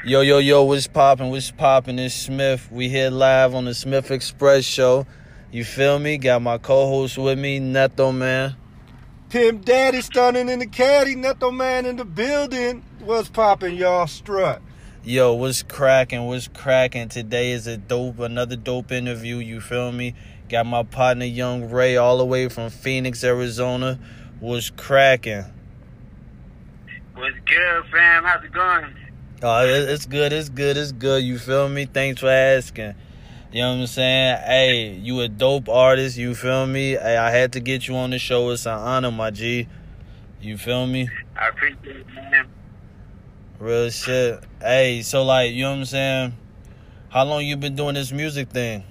Yo, yo, yo, what's poppin'? What's poppin'? It's Smith. We here live on the Smith Express show. You feel me? Got my co-host with me, Neto, man. Pimp Daddy stunning in the caddy, Neto man in the building. What's poppin', y'all? Strut. Yo, what's cracking? What's cracking? Today is another dope interview, you feel me? Got my partner, Young Ray, all the way from Phoenix, Arizona. What's cracking? What's good, fam? How's it going? It's good, you feel me? Thanks for asking. You know what I'm saying? Hey, you a dope artist, you feel me? Hey, I had to get you on the show. It's an honor, my G. You feel me? I appreciate it, man. Real shit. Hey, so like, you know what I'm saying? How long you been doing this music thing?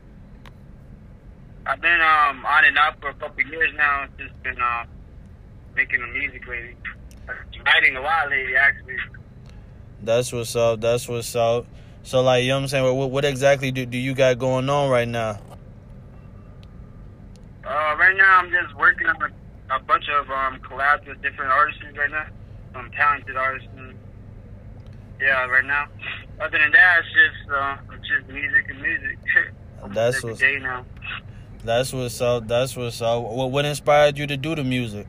I've been on and off for a couple years now. Just been making the music lately. Writing a lot lately, actually. That's what's up. So, like, you know what I'm saying? What exactly do you got going on right now? Right now, I'm just working on a bunch of collabs with different artists right now. Some talented artists. And, yeah, right now. Other than that, it's just music and music. That's every what's day now. That's what's up. What inspired you to do the music?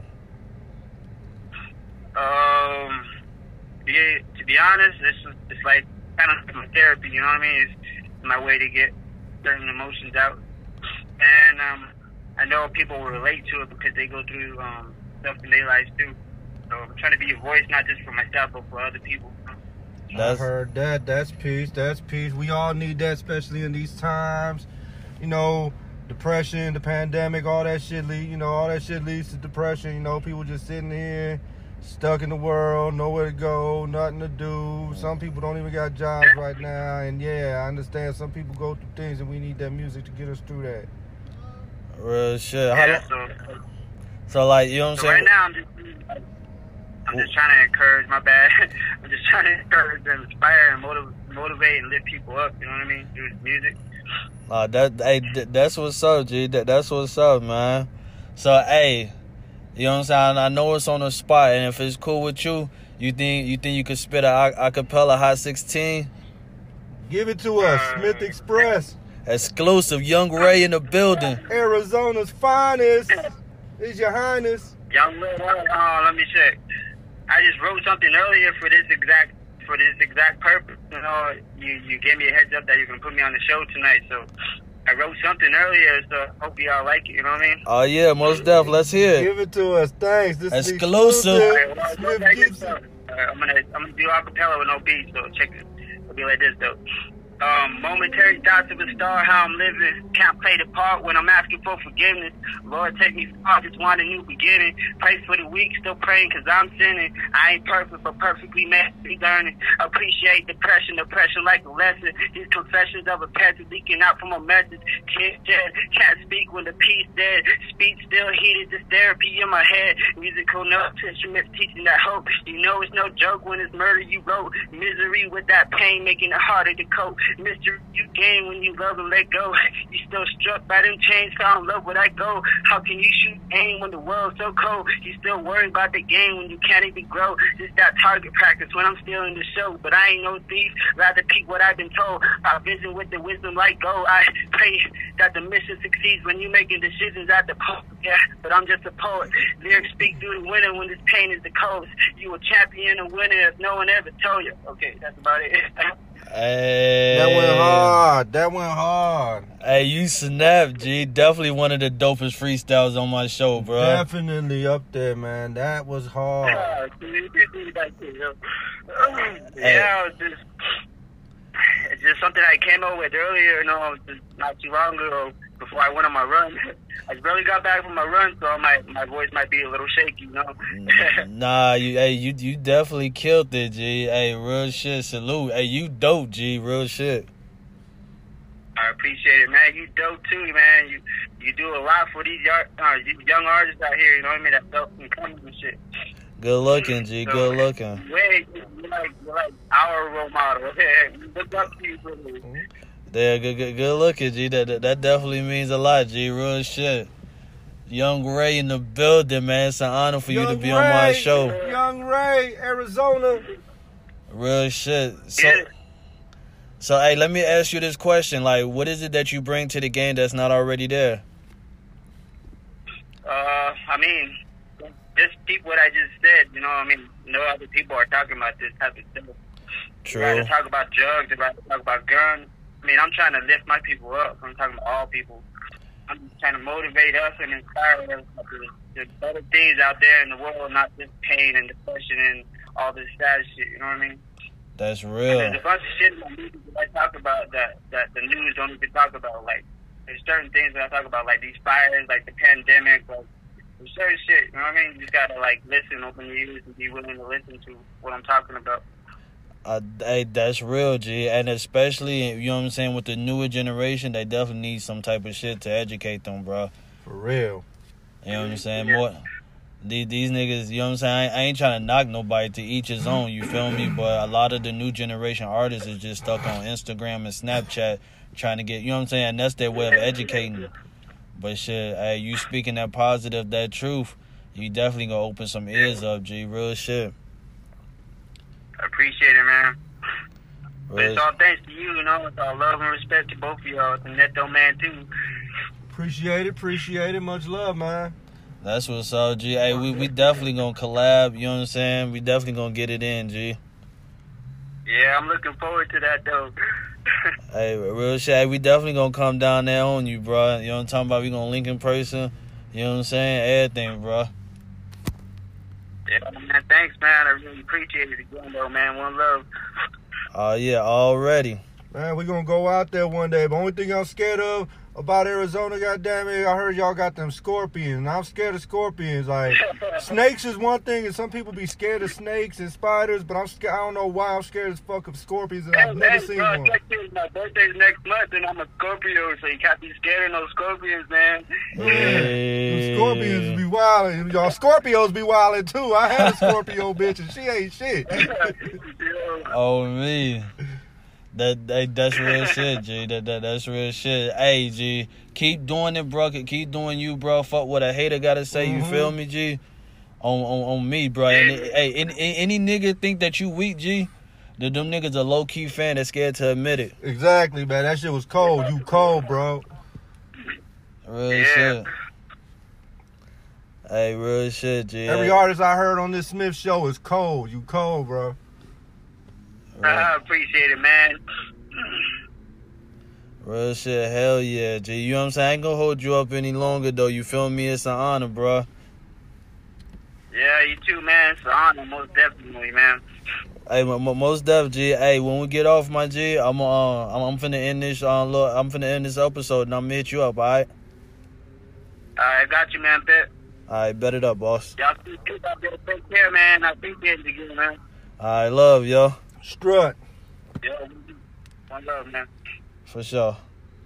To be honest, it's like kind of my therapy. You know what I mean? It's my way to get certain emotions out, and I know people will relate to it because they go through stuff in their lives too. So I'm trying to be a voice not just for myself but for other people. I heard that. That's peace. We all need that, especially in these times. You know, depression, the pandemic, all that shit leads to depression. You know, people just sitting here stuck in the world, nowhere to go, nothing to do. Some people don't even got jobs right now. And yeah, I understand some people go through things and we need that music to get us through that. Real shit. Yeah, So like, you know what I'm saying? Right now I'm just trying to encourage, my bad. I'm just trying to encourage and inspire and motivate and lift people up, you know what I mean? Through music. That's what's up, G. That's what's up, man. So, hey, you know what I'm saying? I know it's on the spot, and if it's cool with you, you think you could spit a acapella Hot 16? Give it to us, Smith Express. Exclusive, Young Ray in the building. Arizona's finest. Is your highness. Young Ray, let me check. I just wrote something earlier for this exact purpose. You know, you gave me a heads up that you're gonna put me on the show tonight, so I wrote something earlier, so hope y'all like it, you know what I mean? Oh, yeah, most def. Let's hear it. Give it to us. Thanks. This is exclusive. Smith Gibson. I'm gonna do acapella with no beat, so check it. It'll be like this, though. Momentary thoughts of a star, how I'm living. Can't play the part when I'm asking for forgiveness. Lord, take me far, just want a new beginning. Pray for the weak, still praying cause I'm sinning. I ain't perfect, but perfectly meant to be learning. Appreciate the pressure like a lesson. These confessions of a peasant leaking out from a message. Can't speak when the peace dead. Speech still heated, this therapy in my head. Musical notes, instruments teaching that hope. You know it's no joke when it's murder you wrote. Misery with that pain, making it harder to cope. Mystery you gain when you love and let go. You still struck by them chains, found in love where I go. How can you shoot aim when the world's so cold? You still worried about the game when you can't even grow. Just that target practice when I'm still in the show. But I ain't no thief, rather peek what I've been told. I vision with the wisdom like go. I pray that the mission succeeds when you making decisions at the post. Yeah, but I'm just a poet. Lyrics speak through the winter when this pain is the coldest. You a champion, a winner if no one ever told you. Okay, that's about it. Hey. That went hard. Hey, you snapped, G. Definitely one of the dopest freestyles on my show, bro. Definitely up there, man. That was hard. Yeah, it's just something I came up with earlier, you know, just not too long ago before I went on my run. I barely got back from my run, so my voice might be a little shaky, you know. Nah, you definitely killed it, G. Hey, real shit, salute. Hey, you dope, G. Real shit. I appreciate it, man. You dope too, man. You do a lot for these young artists out here, you know what I mean? That self and coming and shit. Good looking, G. Good looking. You're like our role model. Look up to you, brother. Yeah, good looking, G. That definitely means a lot, G. Real shit. Young Ray in the building, man. It's an honor for you to be on my show. Young Ray, Arizona. Real shit. Yeah. So, hey, let me ask you this question. Like, what is it that you bring to the game that's not already there? I mean, just keep what I just said. You know, I mean, no other people are talking about this type of stuff. True. You're to talk about drugs, you're to talk about guns. I mean, I'm trying to lift my people up. I'm talking about all people. I'm just trying to motivate us and inspire us. There's better things out there in the world, not just pain and depression and all this sad shit. You know what I mean? That's real. There's a bunch of shit in the movies that I talk about that the news don't even talk about. Like, there's certain things that I talk about, like these fires, like the pandemic, like there's certain shit. You know what I mean? You just gotta like listen, open your ears, and be willing to listen to what I'm talking about. Hey, that's real, G. And especially, you know what I'm saying, with the newer generation, they definitely need some type of shit to educate them, bro. For real. You know what I'm saying? Yeah. More these niggas, you know what I'm saying? I ain't trying to knock nobody, to each his own, you feel me? But a lot of the new generation artists is just stuck on Instagram and Snapchat trying to get, you know what I'm saying? And that's their way of educating. But shit, hey, you speaking that positive, that truth, you definitely gonna open some ears up, G. Real shit. I appreciate it, man. But Real. it's all thanks to you, you know. It's all love and respect to both of y'all. The Neto man, too. Appreciate it. Much love, man. That's what's up, G. Hey, we definitely gonna collab, you know what I'm saying? We definitely gonna get it in, G. Yeah, I'm looking forward to that, though. Hey, real shit. Hey, we definitely gonna come down there on you, bro. You know what I'm talking about? We gonna link in person. You know what I'm saying? Everything, bro. Yeah, man, thanks, man. I really appreciate it again, though, man. One love. Yeah, already. Man, we gonna go out there one day. But only thing I'm scared of about Arizona, goddamn it, I heard y'all got them scorpions. And I'm scared of scorpions. Like, snakes is one thing, and some people be scared of snakes and spiders, but I'm scared. I don't know why I'm scared as fuck of scorpions, and I've never seen one. My birthday's next month, and I'm a Scorpio, so you can't be scared of no scorpions, man. Hey. Them scorpions be wildin'. Y'all Scorpios be wildin' too. I had a Scorpio bitch, and she ain't shit. Oh, me. That's real shit, G. That's real shit. Hey, G, keep doing it, bro. Keep doing you, bro. Fuck what a hater gotta say. You feel me, G? On me, bro. And, hey, any nigga think that you weak, G? Them niggas a low key fan that's scared to admit it. Exactly, man. That shit was cold. You cold, bro. Real shit. Hey, real shit, G. Every artist I heard on this Smith show is cold. You cold, bro. I appreciate it, man. Real shit, hell yeah, G. You know what I'm saying? I ain't gonna hold you up any longer, though. You feel me? It's an honor, bro. Yeah, you too, man. It's an honor, most definitely, man. Hey, most def, G. Hey, when we get off, my G, I'm finna end this. I'm finna end this episode, and I'm gonna hit you up. All right. I got you, man. Bet. All right, bet it up, boss. Y'all see you out there. Take care, man. I appreciate it again, man. All right, love, yo. Strut. Yeah, one love, man. For sure.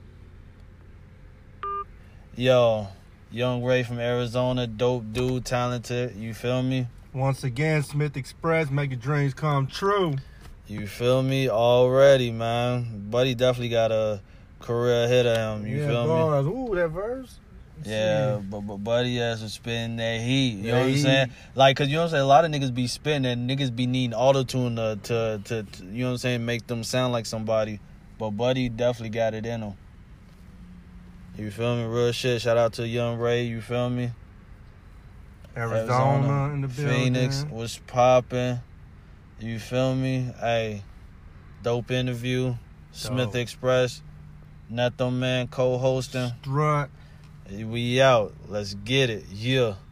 Yo, Young Ray from Arizona, dope dude, talented. You feel me? Once again, Smith Express, make your dreams come true. You feel me? Already, man. Buddy definitely got a career ahead of him. You feel bars. me? Ooh, that verse. Yeah, but Buddy has to spin that heat. You know what I'm saying? Like, cause you know what I'm saying? A lot of niggas be spinning, and niggas be needing auto-tune to you know what I'm saying, make them sound like somebody. But Buddy definitely got it in him. You feel me? Real shit. Shout out to Young Ray. You feel me? Arizona in the building. Phoenix was popping. You feel me? Hey, dope interview. Smith Express. Neto Man co-hosting. Strut. We out. Let's get it. Yeah.